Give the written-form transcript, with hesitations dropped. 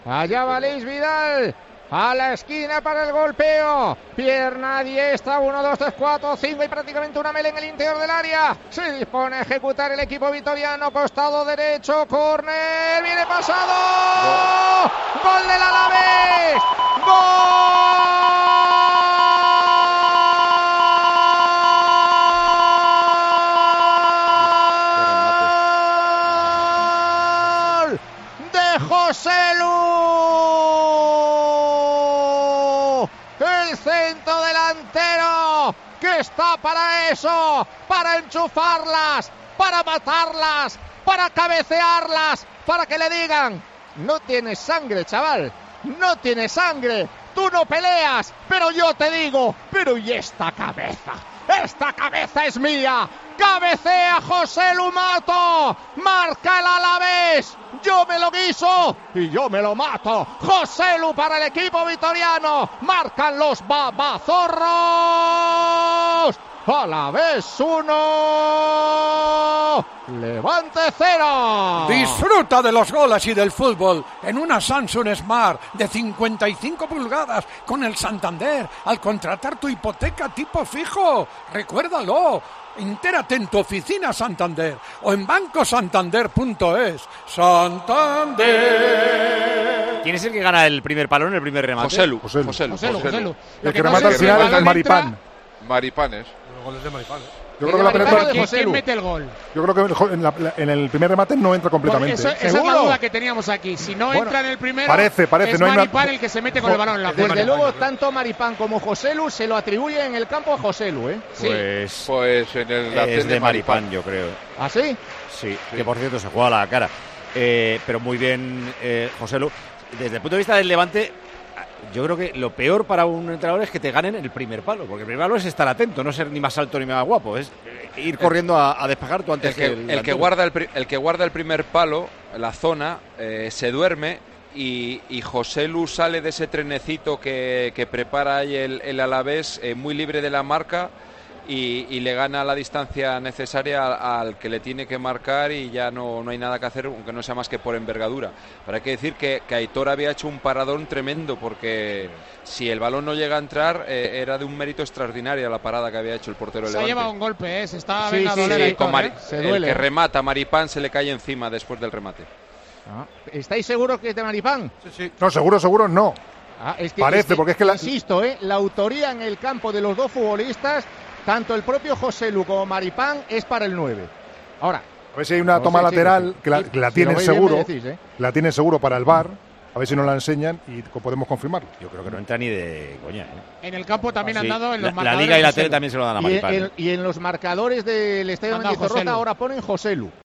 Allá va Luis Vidal. A la esquina para el golpeo. Pierna diestra. 1, 2, 3, 4, 5 y prácticamente una mela en el interior del área. Se dispone a ejecutar el equipo vitoriano. Costado derecho. Córner. Viene pasado. Gol del Alavés. ¡Gol! De Joselu. El centro delantero que está para eso, para enchufarlas, para matarlas, para cabecearlas, para que le digan: no tienes sangre, chaval, no tienes sangre, tú no peleas, pero yo te digo, pero ¿y esta cabeza? ¡Esta cabeza es mía! ¡Cabecea Joselu Mato! ¡Marca el Alavés! ¡Yo me lo guiso y yo me lo mato! ¡Joselu para el equipo vitoriano! ¡Marcan los babazorros! Alavés 1, Levante 0. Disfruta de los goles y del fútbol en una Samsung Smart de 55 pulgadas con el Santander al contratar tu hipoteca tipo fijo. Recuérdalo. Entérate en tu oficina Santander o en bancosantander.es. Santander. ¿Quién es el que gana el primer palo en el primer remate? Joselu. El que remata al final es Maripán. Maripanes. Los goles de Maripán. Yo creo que la pelota de ¿Quién mete el gol? Yo creo que en el primer remate no entra completamente. Esa es la duda que teníamos aquí. Si no entra en el primero, parece, es no hay Maripán el que se mete con el balón en la Desde luego, tanto Maripán como Joselu se lo atribuyen en el campo a Joselu, ¿eh? Pues en el es de Maripán, yo creo. ¿Ah, sí? Sí, que por cierto se juega a la cara. Pero muy bien, Joselu. Desde el punto de vista del Levante, yo creo que lo peor para un entrenador es que te ganen el primer palo, porque el primer palo es estar atento, no ser ni más alto ni más guapo, es ir corriendo a despejar tú antes el que guarda el primer palo, la zona, se duerme y Joselu sale de ese trenecito que prepara ahí el Alavés, muy libre de la marca y le gana la distancia necesaria al que le tiene que marcar y ya no hay nada que hacer, aunque no sea más que por envergadura. Pero hay que decir que Aitor había hecho un paradón tremendo, porque si el balón no llega a entrar, era de un mérito extraordinario la parada que había hecho el portero del Levante. Se ha llevado un golpe, se está Sí, a doler Aitor, se duele. El que remata, Maripán, se le cae encima después del remate. ¿Estáis seguros que es de Maripán? Sí. No, seguro no. Parece, porque es que insisto, la autoría en el campo de los dos futbolistas, tanto el propio Joselu como Maripán, es para el 9. Ahora, a ver si hay una toma lateral que la tienen seguro, la tienen seguro para el VAR, a ver si nos la enseñan y podemos confirmarlo. Yo creo que no entra ni de coña. En el campo también han dado en los la marcadores. Liga y la tele también se lo dan a Maripán. Y en los marcadores del Estadio Mendizorroza ahora ponen Joselu.